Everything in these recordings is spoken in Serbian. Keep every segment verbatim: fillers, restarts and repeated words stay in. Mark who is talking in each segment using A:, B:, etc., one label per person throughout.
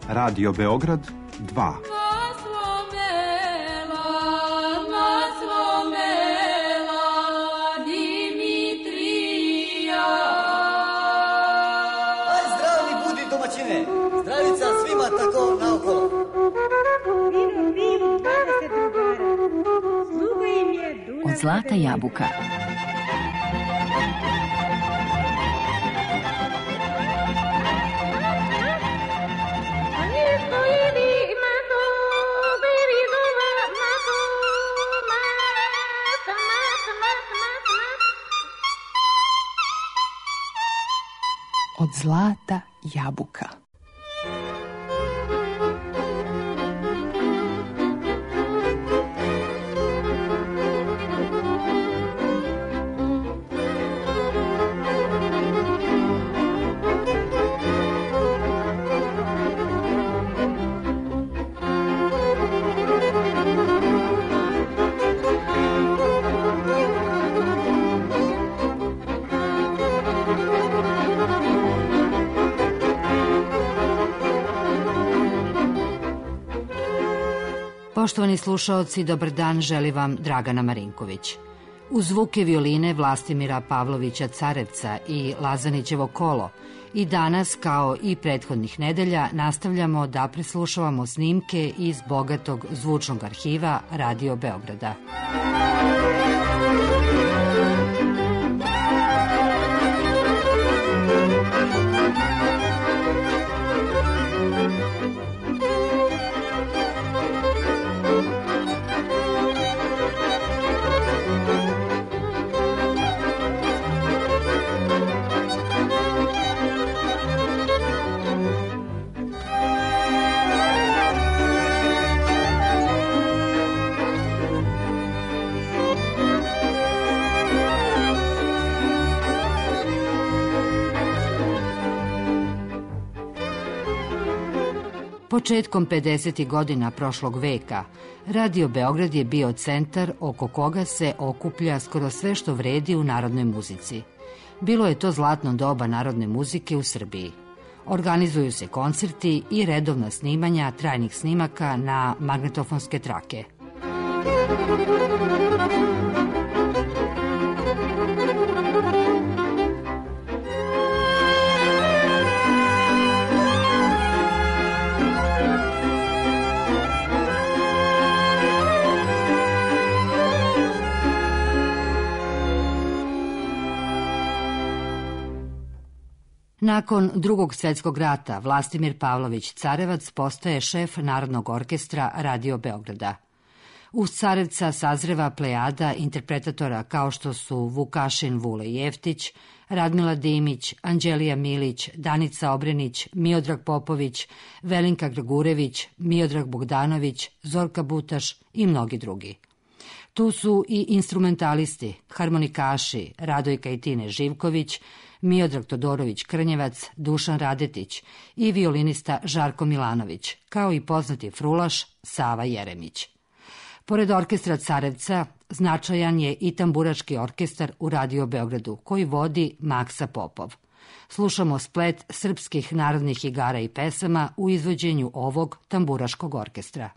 A: Radio Beograd dva.
B: Zdravica svima tako naokolo.
C: Vino piju dvadeset drugara. Sluga im je Dunav.
D: Od zlata jabuka. Od zlata jabuka.
E: Poštovani slušaoci, dobar dan, želi vam Dragana Marinković. Uz zvuke violine Vlastimira Pavlovića Carevca i Lazanićevo kolo i danas, kao i prethodnih nedelja, nastavljamo da preslušavamo snimke iz bogatog zvučnog arhiva Radio Beograda. Početkom pedesetih godina prošlog veka, Radio Beograd je bio centar oko koga se okuplja skoro sve što vredi u narodnoj muzici. Bilo je to zlatno doba narodne muzike u Srbiji. Organizuju se koncerti i redovna snimanja trajnih snimaka na magnetofonske trake. Nakon Drugog svjetskog rata Vlastimir Pavlović Carevac postaje šef Narodnog orkestra Radio Beograda. Uz Carevca sazreva plejada interpretatora kao što su Vukašin Vule Jeftić, Radmila Dimić, Anđelija Milić, Danica Obrenić, Miodrag Popović, Velinka Gregurević, Miodrag Bogdanović, Zorka Butaš i mnogi drugi. Tu su i instrumentalisti, harmonikaši Radojka i Tine Živković, Miodrag Todorović Krnjevac, Dušan Radetić i violinista Žarko Milanović, kao i poznati frulaš Sava Jeremić. Pored orkestra Carevca, značajan je i tamburaški orkestar u Radio Beogradu, koji vodi Maksa Popov. Slušamo splet srpskih narodnih igara i pesama u izvođenju ovog tamburaškog orkestra.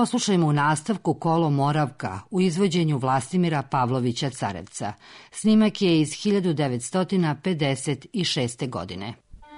E: Poslušajmo u nastavku Kolo Moravka u izvođenju Vlastimira Pavlovića Carevca. Snimak je iz hiljadu devetsto pedeset šeste. godine.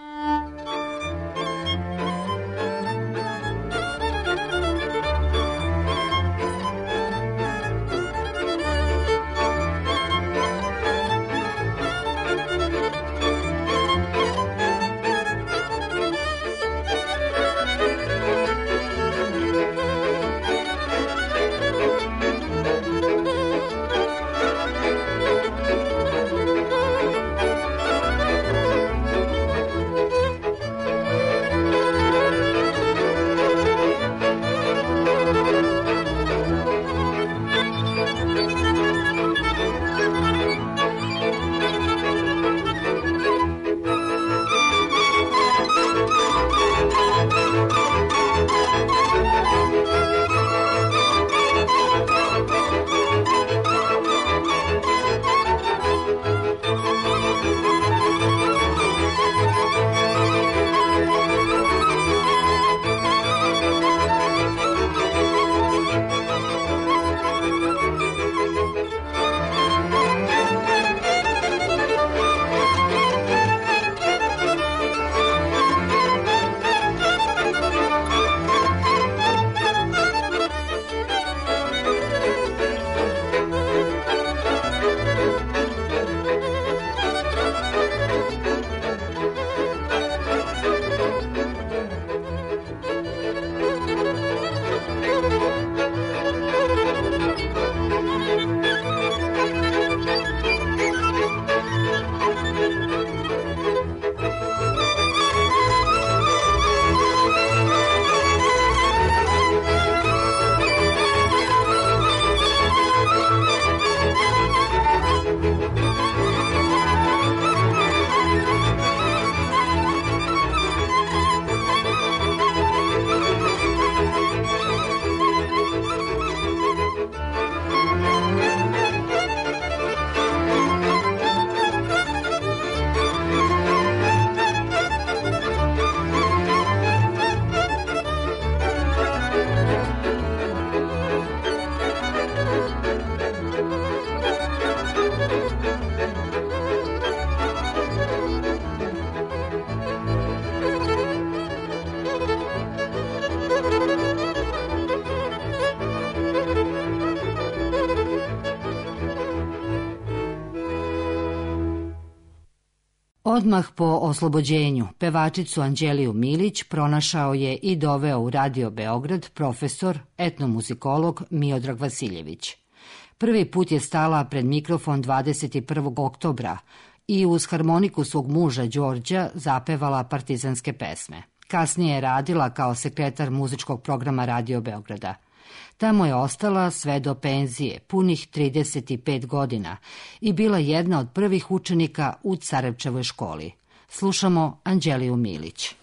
E: Odmah po oslobođenju pevačicu Anđeliju Milić pronašao je i doveo u Radio Beograd profesor, etnomuzikolog Miodrag Vasiljević. Prvi put je stala pred mikrofon dvadeset prvog oktobra i uz harmoniku svog muža Đorđa zapevala partizanske pesme. Kasnije je radila kao sekretar muzičkog programa Radio Beograda. Tamo je ostala sve do penzije, punih trideset pet godina, i bila jedna od prvih učenika u Carevčevoj školi. Slušamo Anđeliju Milić.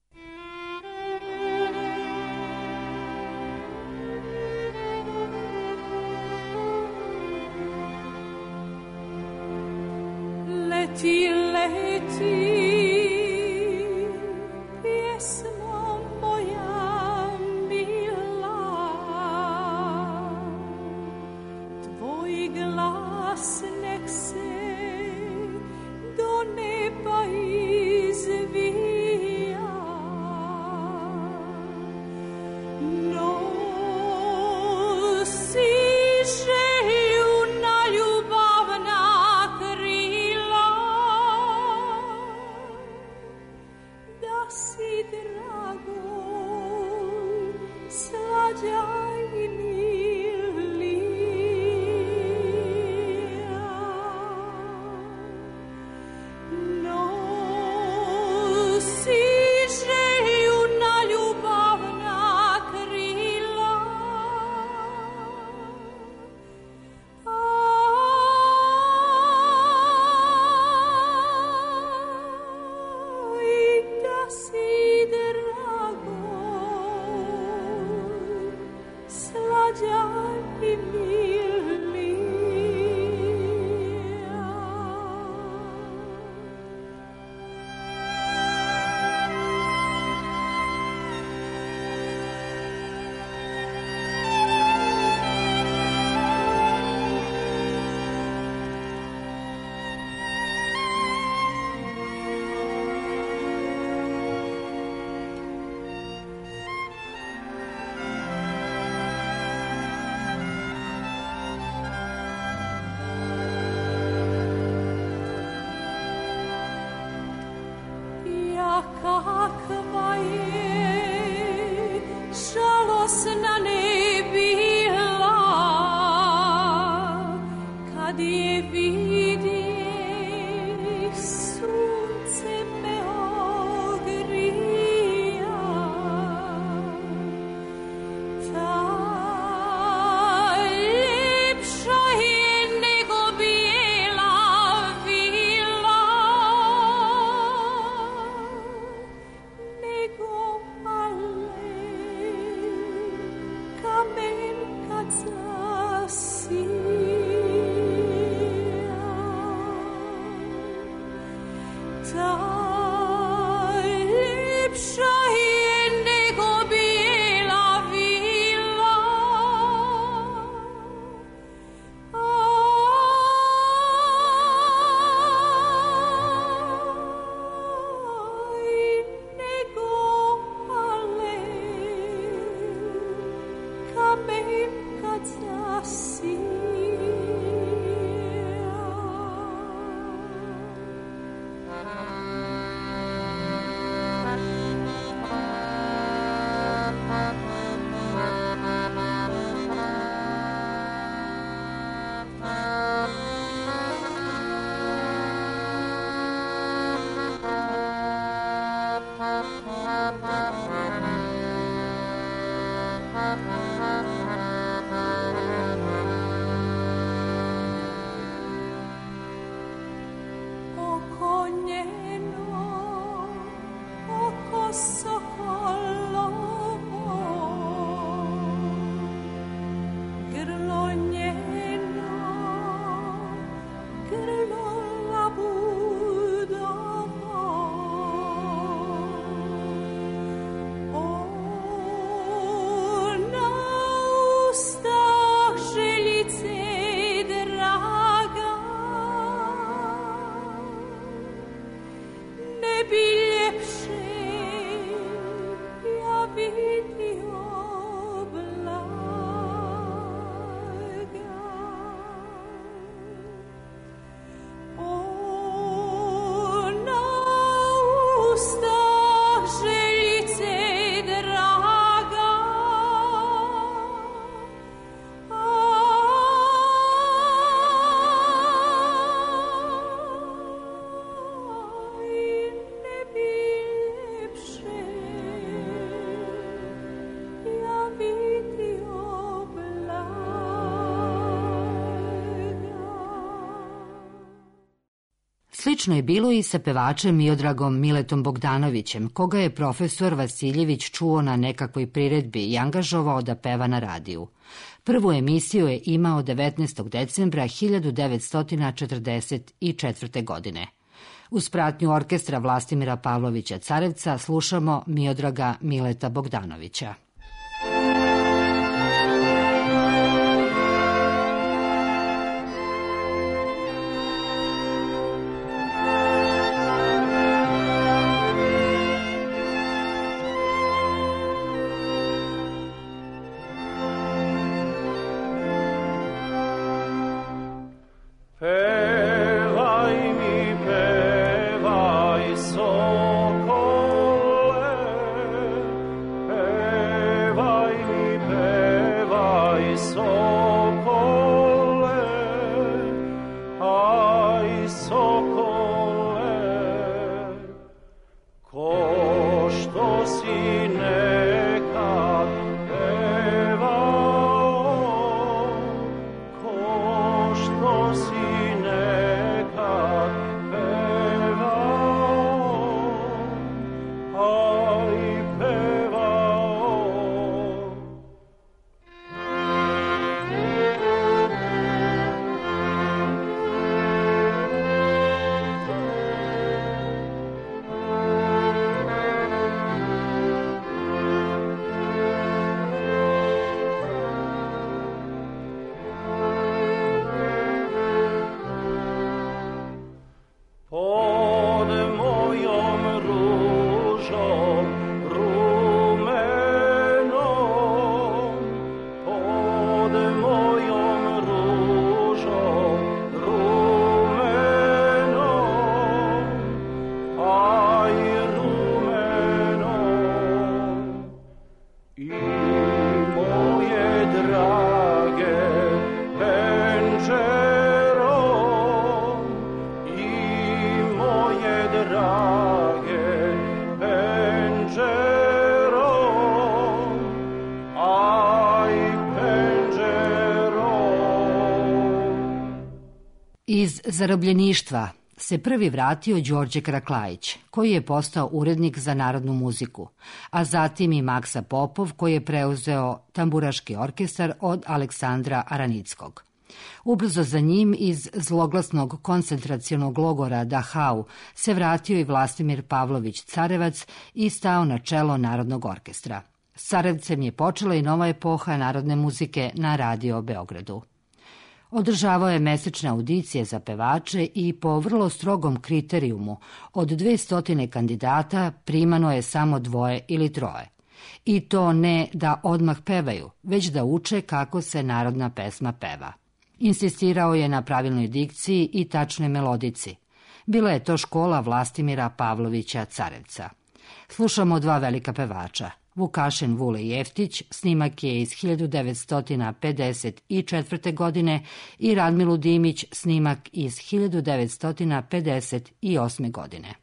F: Leti, leti, pjesmo moja mila, tvoj glas nek se do neba izvija, nosi želju na ljubavna krila.
E: Slično je bilo i sa pevačem Miodragom Miletom Bogdanovićem, koga je profesor Vasiljević čuo na nekakvoj priredbi i angažovao da peva na radiju. Prvu emisiju je imao devetnaestog decembra hiljadu devetsto četrdeset četvrte. godine. Uz pratnju orkestra Vlastimira Pavlovića Carevca slušamo Miodraga Mileta Bogdanovića. Iz zarobljeništva se prvi vratio Đorđe Karaklajić, koji je postao urednik za narodnu muziku, a zatim i Maksa Popov, koji je preuzeo tamburaški orkestar od Aleksandra Aranickog. Ubrzo za njim iz zloglasnog koncentracionog logora Dachau se vratio i Vlastimir Pavlović Carevac i stao na čelo Narodnog orkestra. S Carevcem je počela i nova epoha narodne muzike na Radio Beogradu. Održavao je mesečne audicije za pevače i po vrlo strogom kriterijumu od dvestotine kandidata primano je samo dvoje ili troje. I to ne da odmah pevaju, već da uče kako se narodna pesma peva. Insistirao je na pravilnoj dikciji i tačnoj melodici. Bila je to škola Vlastimira Pavlovića Carevca. Slušamo dva velika pevača. Vukašin Vule Jeftić, snimak je iz hiljadu devetsto pedeset četvrte. godine i Radmilu Dimić, snimak iz hiljadu devetsto pedeset osme. godine.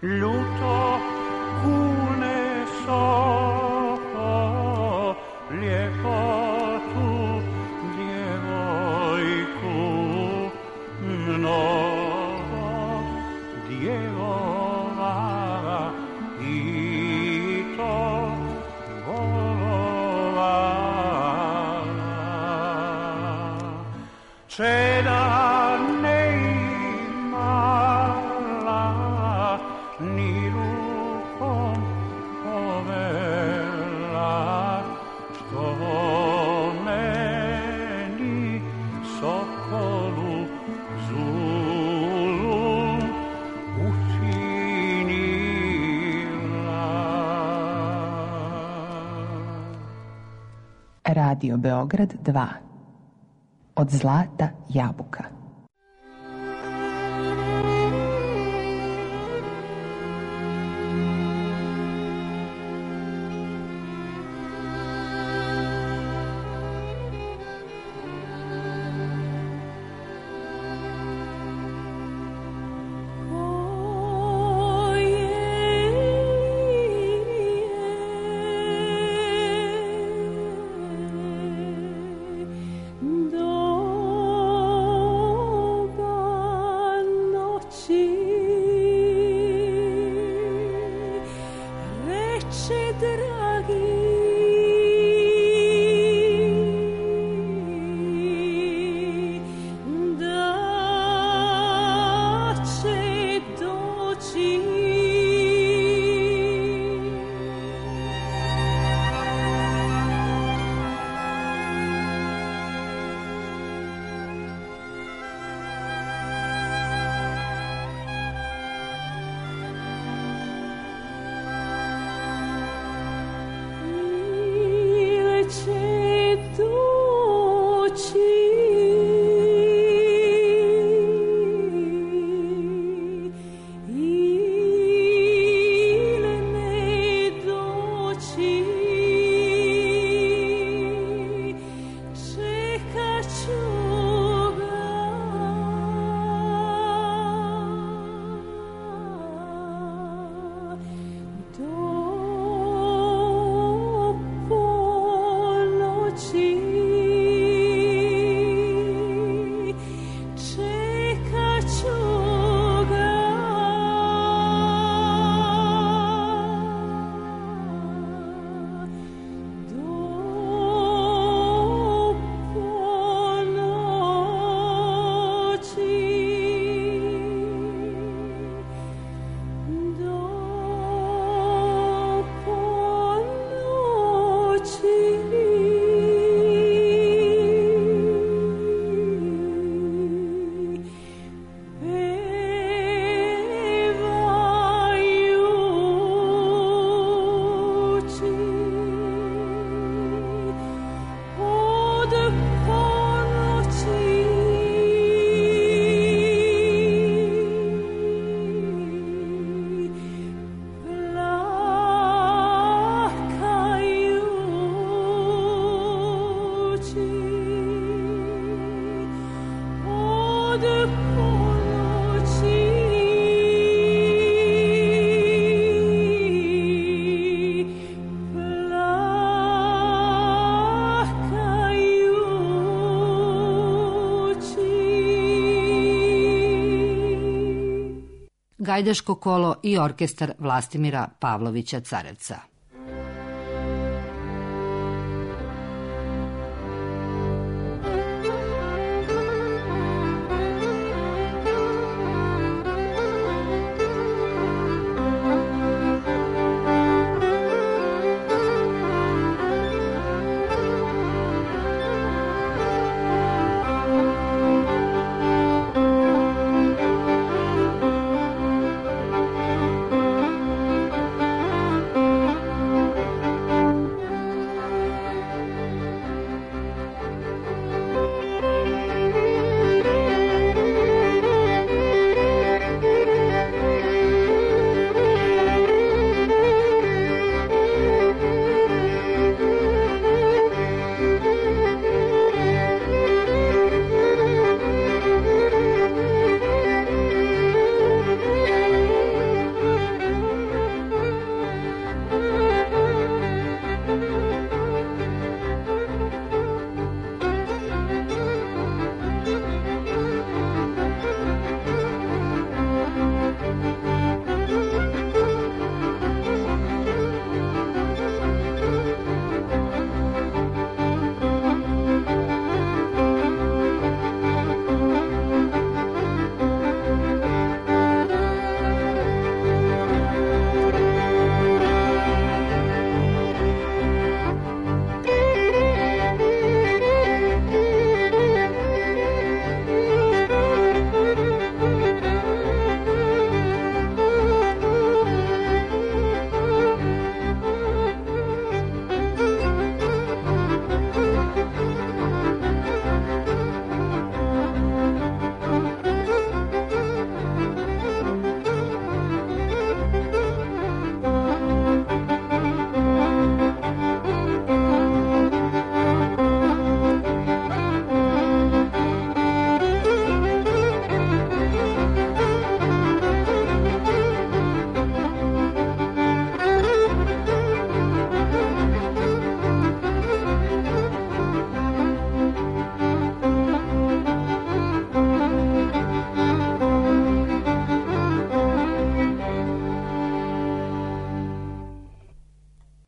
G: ljuto kune soko, ljepotu djevojku mnogo djevova i to volovala. Čeda ne imala ni rukom povela, što meni sokolu zulum učinila.
D: Radio Beograd dva. Od zlata jabuka.
E: Gajdaško kolo i orkestar Vlastimira Pavlovića Carevca.
F: Thank you.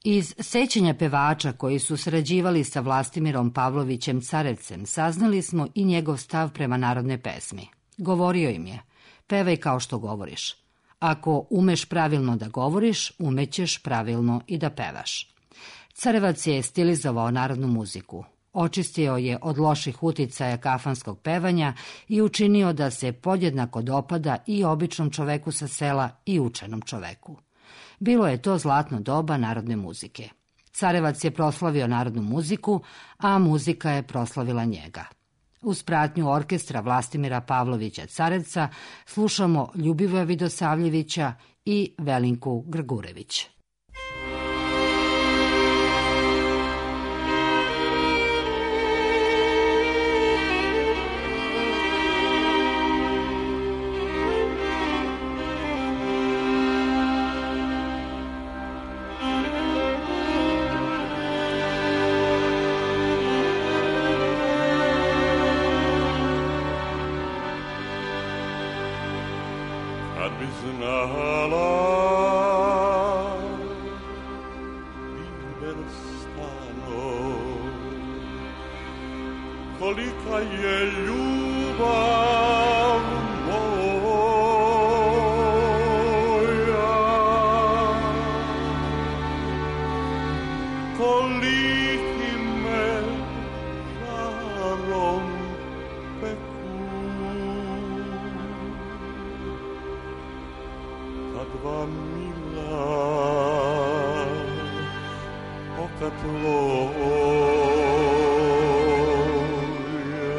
E: Iz sećanja pevača koji su sarađivali sa Vlastimirom Pavlovićem Carevcem saznali smo i njegov stav prema narodnoj pesmi. Govorio im je: pevaj kao što govoriš. Ako umeš pravilno da govoriš, umećeš pravilno i da pevaš. Carevac je stilizovao narodnu muziku. Očistio je od loših uticaja kafanskog pevanja i učinio da se podjednako dopada i običnom čoveku sa sela i učenom čoveku. Bilo je to zlatno doba narodne muzike. Carevac je proslavio narodnu muziku, a muzika je proslavila njega. Uz pratnju orkestra Vlastimira Pavlovića Carevca slušamo Ljubivoja Vidosavljevića i Velinku Grgurević.
G: Kad bi znala Bilberstano kolika je ljubav moja, koliki me žarom peku dva mila oka tvoja.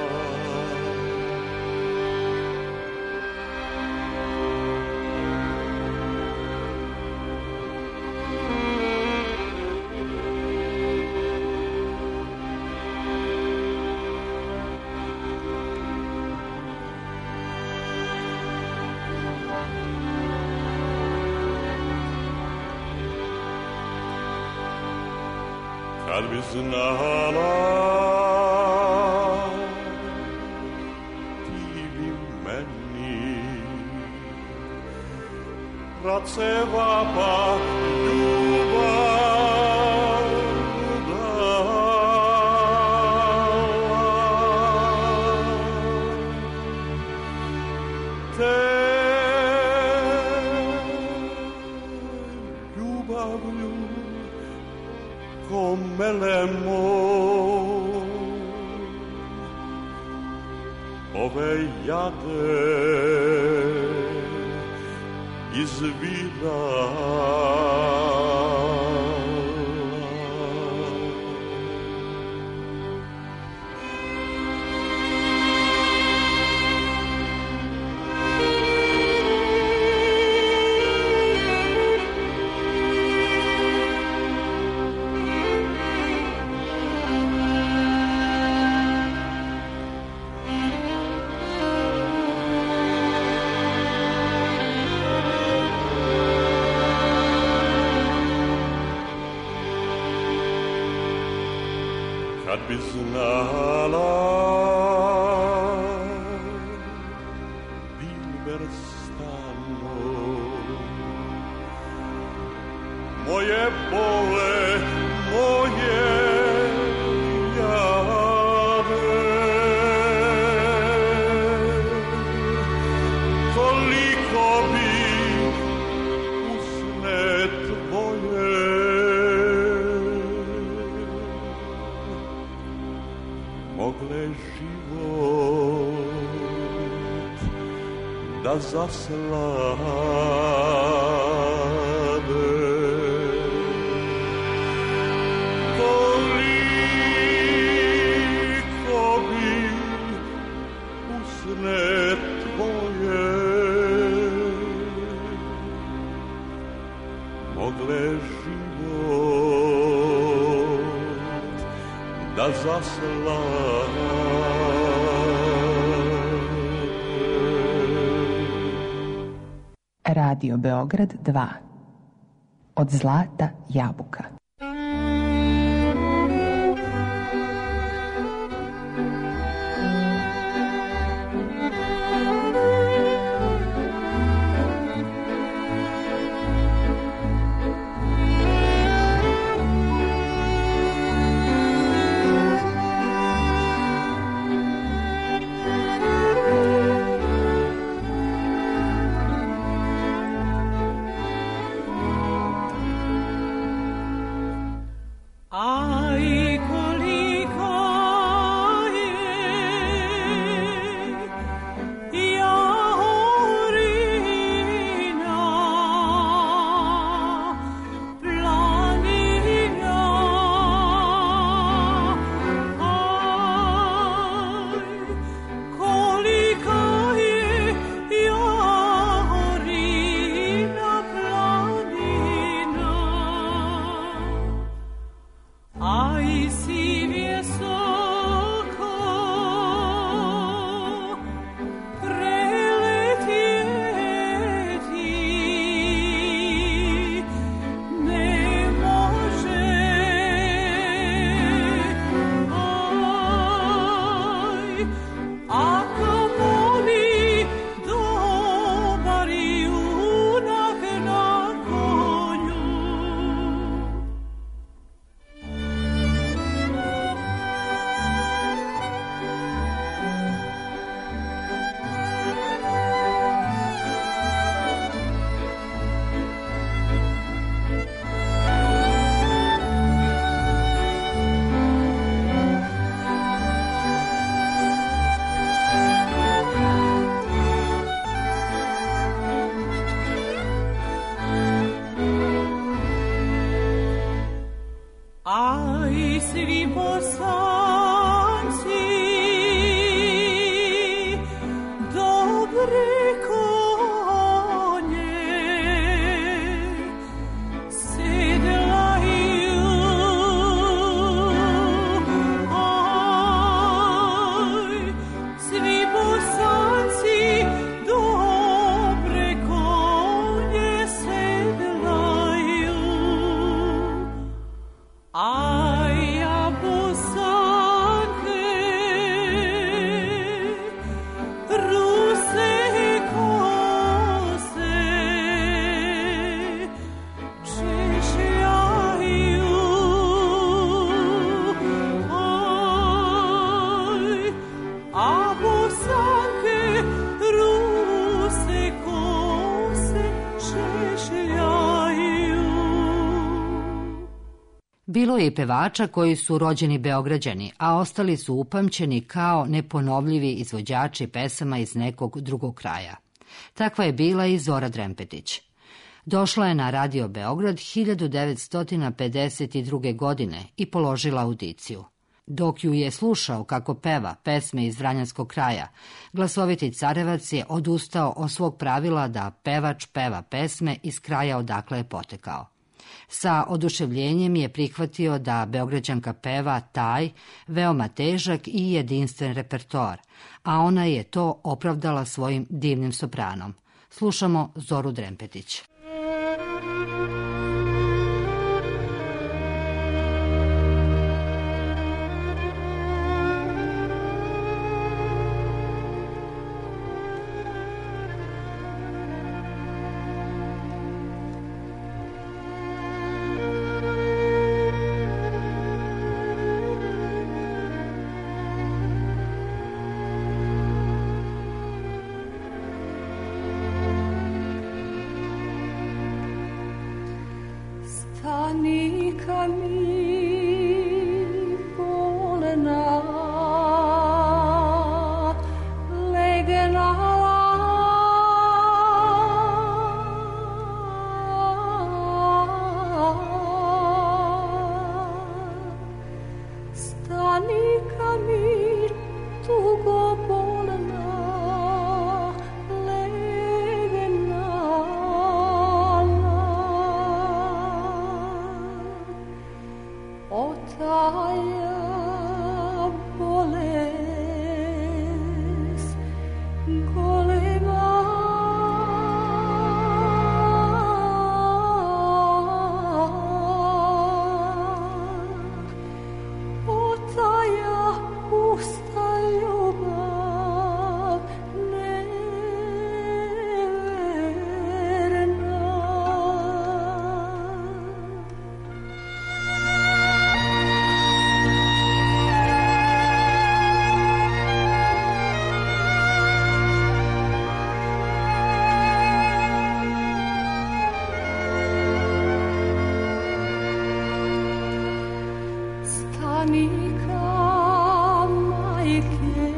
G: Kad bi znala ti bi meni raceva pa ljubav dala, te ljubavlju ko melemo ove jade izvirala. Kad bi znala Bilberstano moje bole, moje jade, koliko bi usne tvoje mogle život da zaslade. Koliko bi usne tvoje mogle život da zaslade.
D: Radio Beograd dva. Od zlata jabuka.
E: Bilo je i pevača koji su rođeni Beograđani, a ostali su upamćeni kao neponovljivi izvođači pesama iz nekog drugog kraja. Takva je bila i Zora Drempetić. Došla je na Radio Beograd hiljadu devetsto pedeset druge. godine i položila audiciju. Dok ju je slušao kako peva pesme iz Vranjanskog kraja, glasoviti Carevac je odustao od svog pravila da pevač peva pesme iz kraja odakle je potekao. Sa oduševljenjem je prihvatio da Beograđanka peva taj veoma težak i jedinstven repertoar, a ona je to opravdala svojim divnim sopranom. Slušamo Zoru Drempetić.
F: Stanika mi polena legena Stanika mi tugo polena Otaja bolest golema Otaja pusta ljubav Stanika majke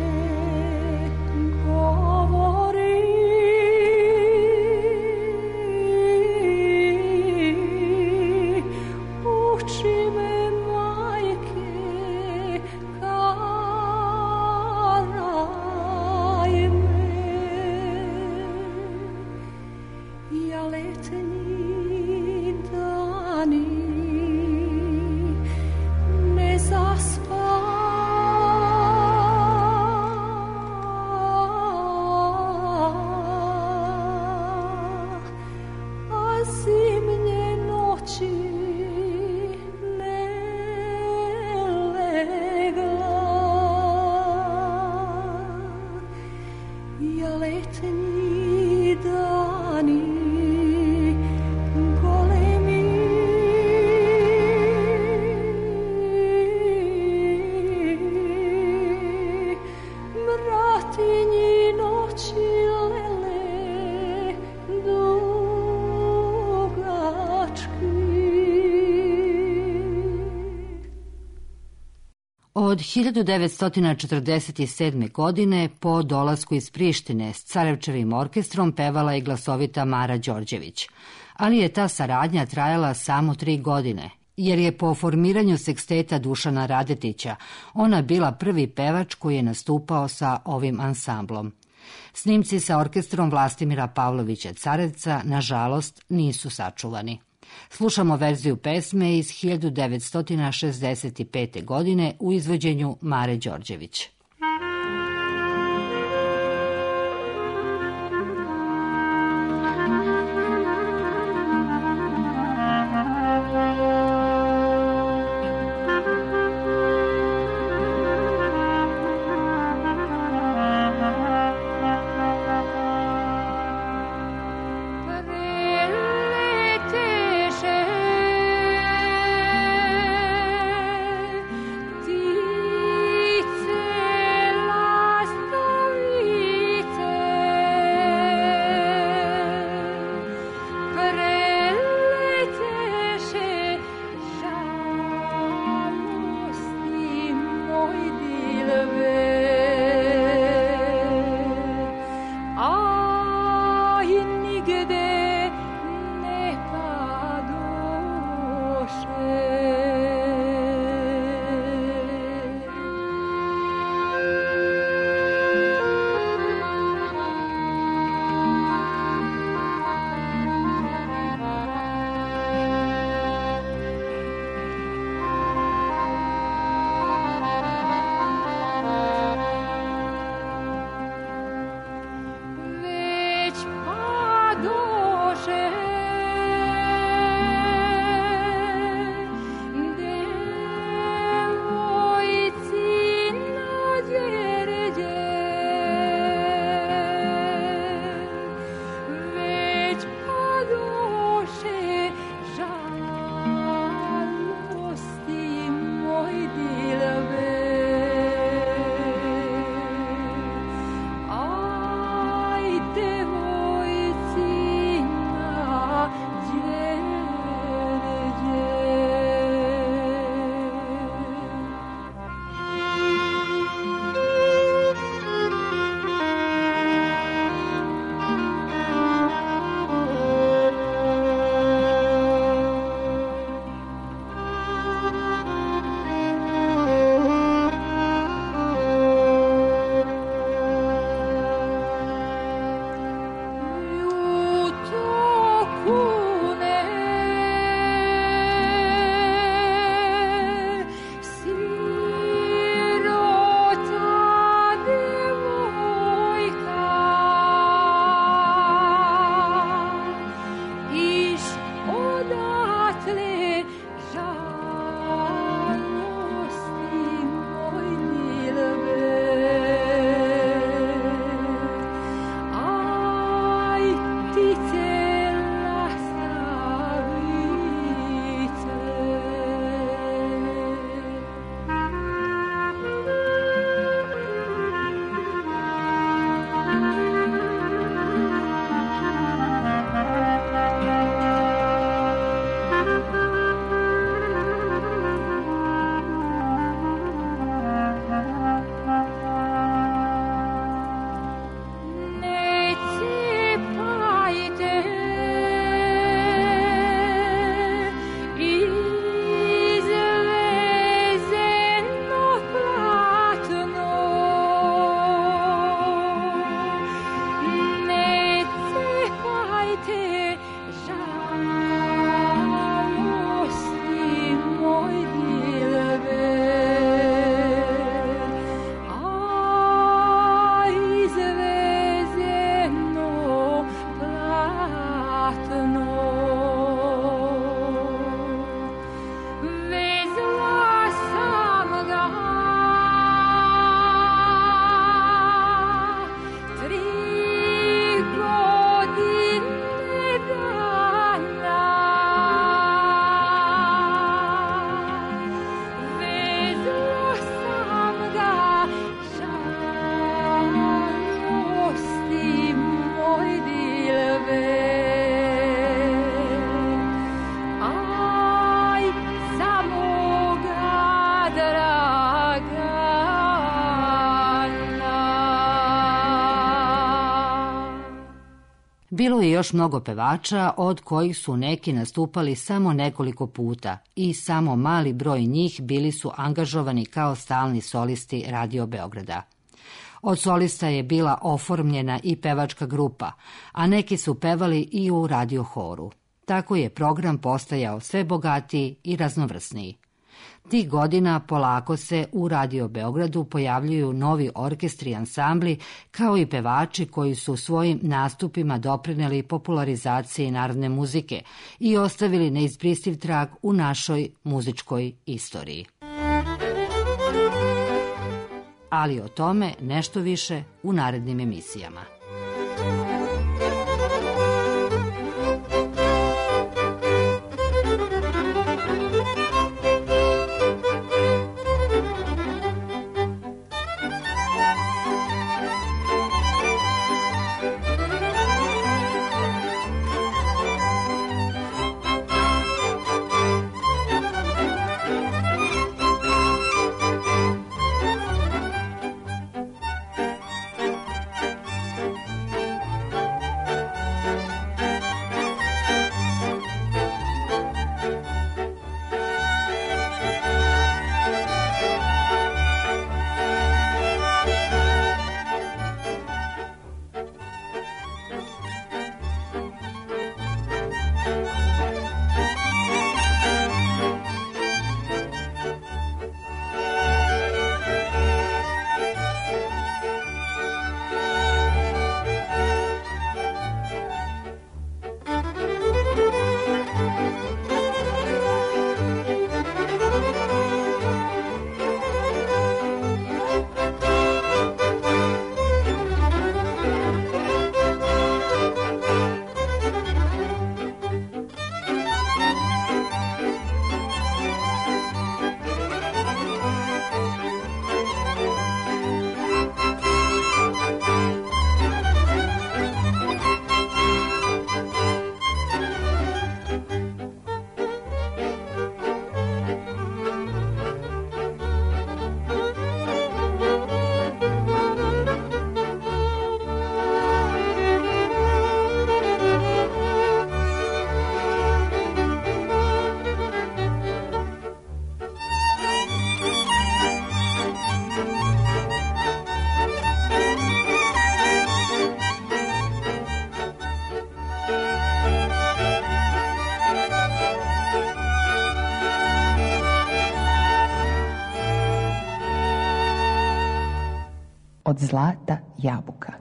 F: govori uči me majke karaj me ja letnji dani zaspa a zimnje noći ne legla ja letnji dani
E: Od hiljadu devetsto četrdeset sedme. godine po dolasku iz Prištine s Carevčevim orkestrom pevala je glasovita Mara Đorđević, ali je ta saradnja trajala samo tri godine, jer je po formiranju seksteta Dušana Radetića ona bila prvi pevač koji je nastupao sa ovim ansamblom. Snimci sa orkestrom Vlastimira Pavlovića Carevca, nažalost, nisu sačuvani. Slušamo verziju pesme iz hiljadu devetsto šezdeset pete. godine u izvođenju Mare Đorđević.
F: Ti
E: Bilo je još mnogo pevača, od kojih su neki nastupali samo nekoliko puta i samo mali broj njih bili su angažovani kao stalni solisti Radio Beograda. Od solista je bila oformljena i pevačka grupa, a neki su pevali i u radio horu. Tako je program postajao sve bogatiji i raznovrsniji. Tih godina polako se u Radio Beogradu pojavljuju novi orkestri i ansambli, kao i pevači koji su svojim nastupima doprineli popularizaciji narodne muzike i ostavili neizbrisiv trag u našoj muzičkoj istoriji. Ali o tome nešto više u narednim emisijama.
D: Od zlata jabuka.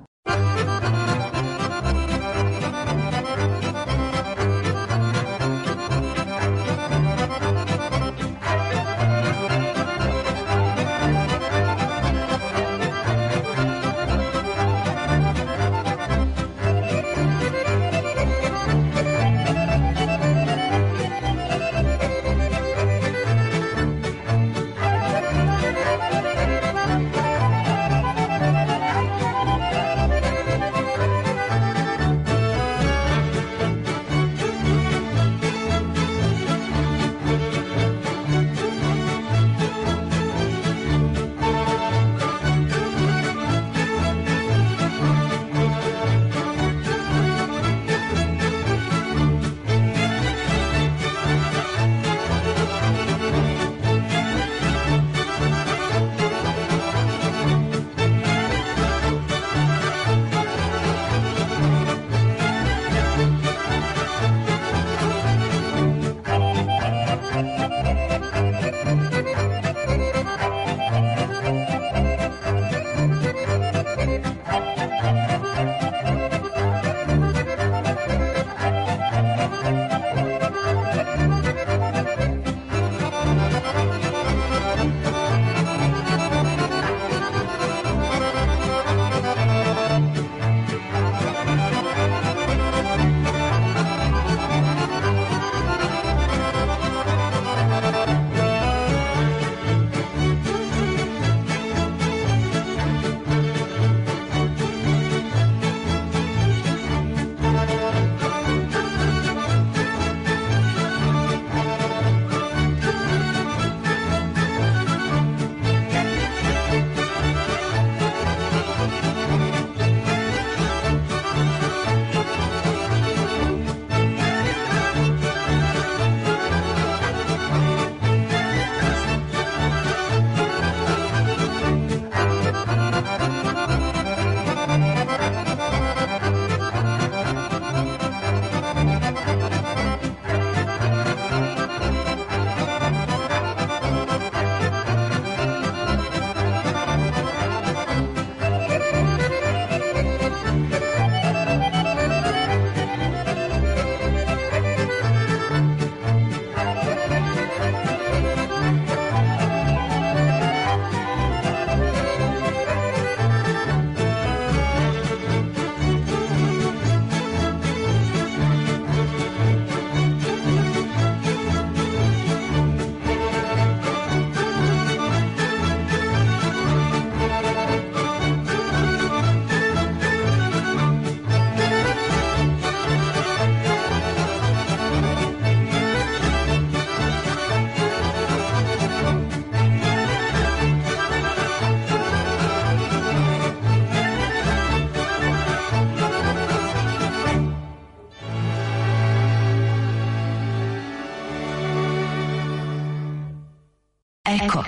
H: Eko.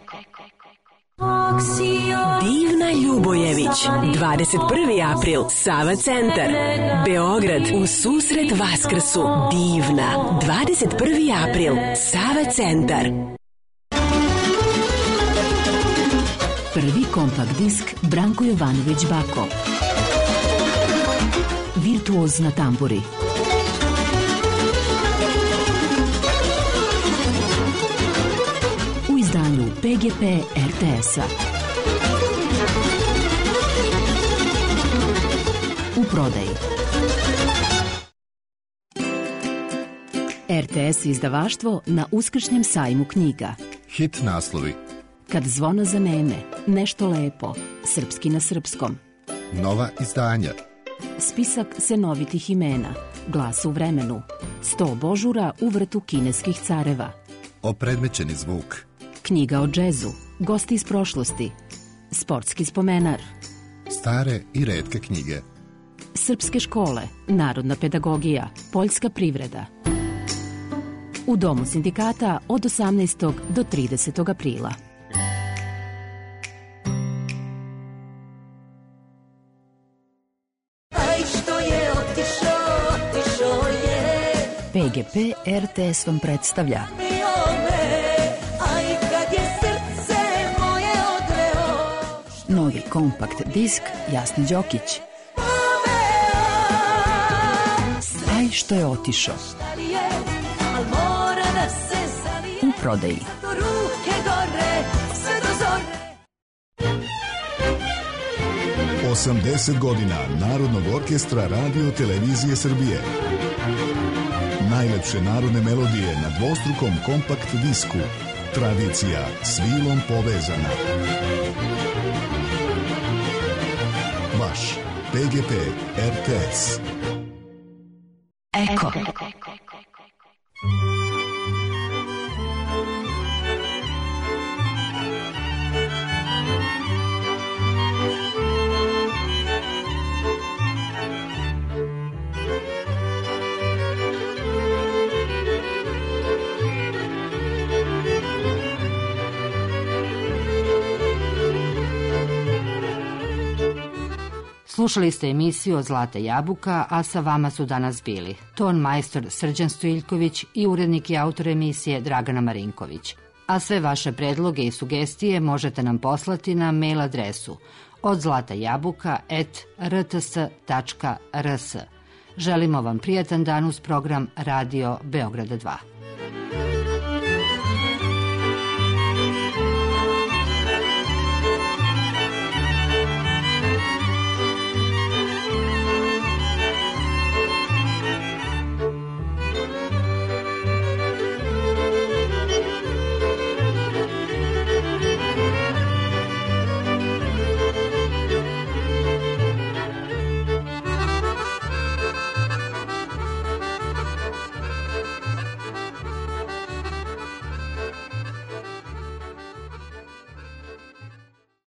H: Divna Ljubojević, dvadeset prvi april, Sava centar, Beograd, u susret Vaskrsu. Divna, dvadeset prvi april, Sava centar.
E: Prvi kompakt disk Branko Jovanović Bako. Virtuoz na tamburi. U izdanju P G P R T S-a. U prodaji. R T S izdavaštvo na uskršnjem sajmu knjiga.
I: Hit naslovi.
E: Kad zvono zaneme, nešto lepo, srpski na srpskom.
I: Nova izdanja.
E: Spisak senovitih imena, Glas u vremenu, sto božura u vrtu kineskih careva.
I: Opredmećeni zvuk.
E: Knjiga o džezu, Gosti iz prošlosti, Sportski spomenar.
I: Stare i retke knjige.
E: Srpske škole, Narodna pedagogija, Poljska privreda. U Domu sindikata od osamnaestog do tridesetog aprila. P G P R T S vam predstavlja novi kompakt disk Jasni Đokić. Aj što je otišao. U prodaji.
J: osamdeset godina Narodnog orkestra Radio Televizije Srbije. Najlepše narodne melodije na dvostrukom kompakt disku. Tradicija s vilom povezana. Vaš P G P R T S.
H: Eko.
E: Slušali ste emisiju Zlata jabuka, a sa vama su danas bili ton majstor Srđan Stojiljković i urednik i autor emisije Dragana Marinković. A sve vaše predloge i sugestije možete nam poslati na mail adresu od zlatajabuka at r t s tačka r s. Želimo vam prijatan dan uz program Radio Beograda dva.